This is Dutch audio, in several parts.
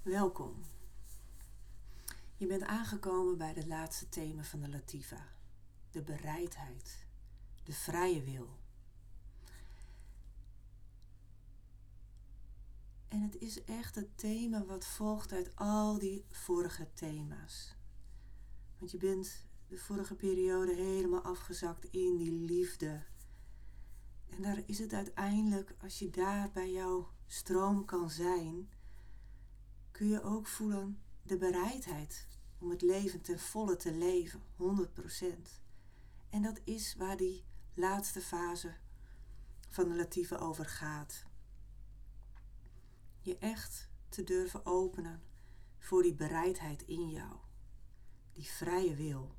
Welkom. Je bent aangekomen bij het laatste thema van de Lativa. De bereidheid. De vrije wil. En het is echt het thema wat volgt uit al die vorige thema's. Want je bent de vorige periode helemaal afgezakt in die liefde. En daar is het uiteindelijk, als je daar bij jouw stroom kan zijn, kun je ook voelen de bereidheid om het leven ten volle te leven, 100%. En dat is waar die laatste fase van de Lativa over gaat. Je echt te durven openen voor die bereidheid in jou, die vrije wil.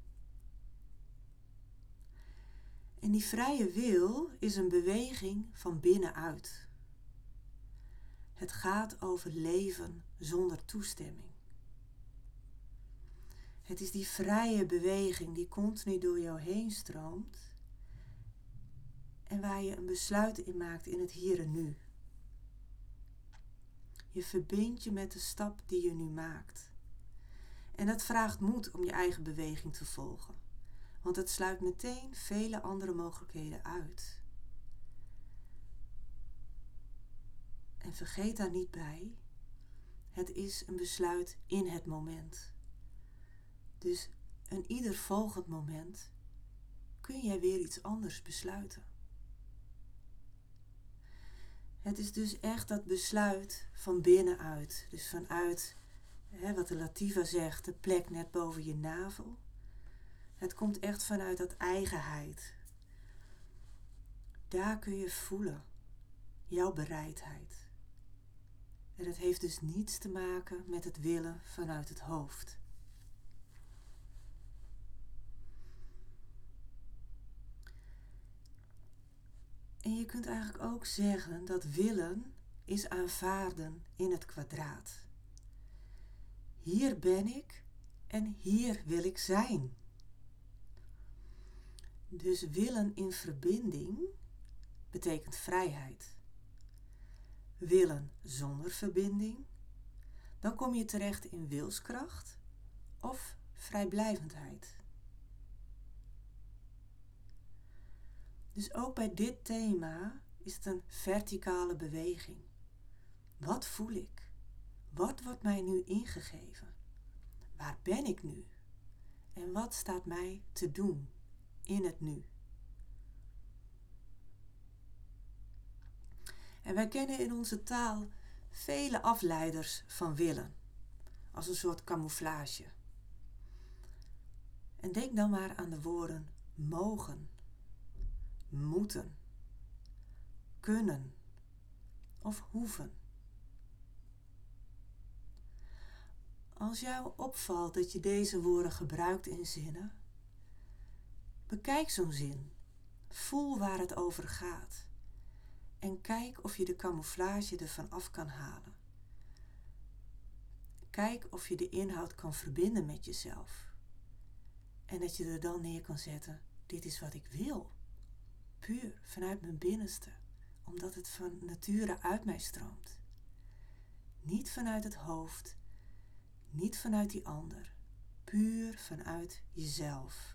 En die vrije wil is een beweging van binnenuit. Het gaat over leven zonder toestemming. Het is die vrije beweging die continu door jou heen stroomt en waar je een besluit in maakt in het hier en nu. Je verbindt je met de stap die je nu maakt. En dat vraagt moed om je eigen beweging te volgen, want het sluit meteen vele andere mogelijkheden uit. En vergeet daar niet bij, het is een besluit in het moment. Dus in ieder volgend moment kun jij weer iets anders besluiten. Het is dus echt dat besluit van binnenuit. Dus vanuit, wat de Lativa zegt, de plek net boven je navel. Het komt echt vanuit dat eigenheid. Daar kun je voelen, jouw bereidheid. En het heeft dus niets te maken met het willen vanuit het hoofd. En je kunt eigenlijk ook zeggen dat willen is aanvaarden in het kwadraat. Hier ben ik en hier wil ik zijn. Dus willen in verbinding betekent vrijheid. Willen zonder verbinding, dan kom je terecht in wilskracht of vrijblijvendheid. Dus ook bij dit thema is het een verticale beweging. Wat voel ik? Wat wordt mij nu ingegeven? Waar ben ik nu? En wat staat mij te doen in het nu? En wij kennen in onze taal vele afleiders van willen, als een soort camouflage. En denk dan maar aan de woorden mogen, moeten, kunnen of hoeven. Als jou opvalt dat je deze woorden gebruikt in zinnen, bekijk zo'n zin, voel waar het over gaat en kijk of je de camouflage ervan af kan halen. Kijk of je de inhoud kan verbinden met jezelf en dat je er dan neer kan zetten, dit is wat ik wil, puur vanuit mijn binnenste, omdat het van nature uit mij stroomt. Niet vanuit het hoofd, niet vanuit die ander, puur vanuit jezelf.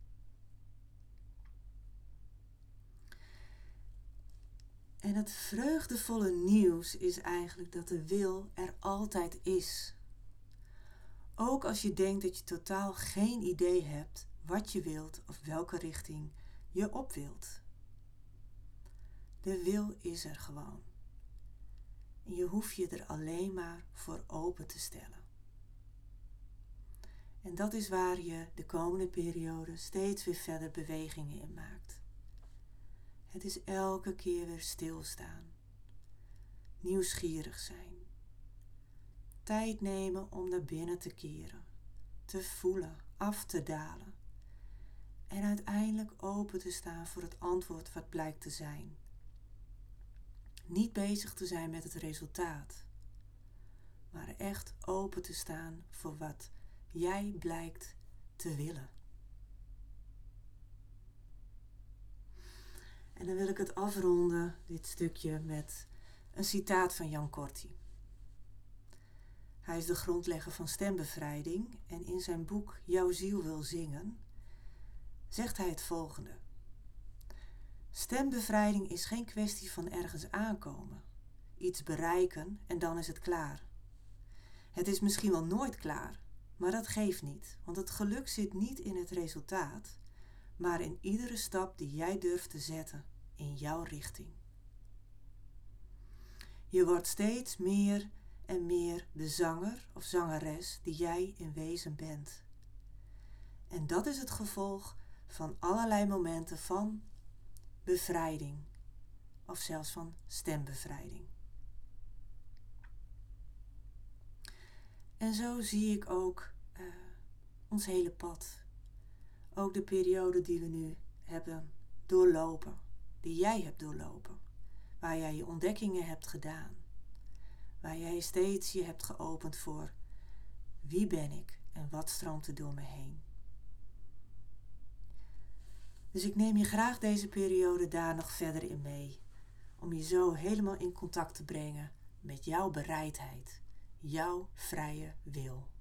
En het vreugdevolle nieuws is eigenlijk dat de wil er altijd is. Ook als je denkt dat je totaal geen idee hebt wat je wilt of welke richting je op wilt. De wil is er gewoon. En je hoeft je er alleen maar voor open te stellen. En dat is waar je de komende periode steeds weer verder bewegingen in maakt. Het is elke keer weer stilstaan. Nieuwsgierig zijn. Tijd nemen om naar binnen te keren. Te voelen, af te dalen. En uiteindelijk open te staan voor het antwoord wat blijkt te zijn. Niet bezig te zijn met het resultaat. Maar echt open te staan voor wat jij blijkt te willen. En dan wil ik het afronden, dit stukje, met een citaat van Jan Korty. Hij is de grondlegger van stembevrijding en in zijn boek Jouw ziel wil zingen zegt hij het volgende. Stembevrijding is geen kwestie van ergens aankomen, iets bereiken en dan is het klaar. Het is misschien wel nooit klaar, maar dat geeft niet, want het geluk zit niet in het resultaat, maar in iedere stap die jij durft te zetten in jouw richting. Je wordt steeds meer en meer de zanger of zangeres die jij in wezen bent. En dat is het gevolg van allerlei momenten van bevrijding of zelfs van stembevrijding. En zo zie ik ook ons hele pad. Ook de periode die we nu hebben doorlopen, die jij hebt doorlopen, waar jij je ontdekkingen hebt gedaan, waar jij steeds je hebt geopend voor wie ben ik en wat stroomt er door me heen. Dus ik neem je graag deze periode daar nog verder in mee, om je zo helemaal in contact te brengen met jouw bereidheid, jouw vrije wil.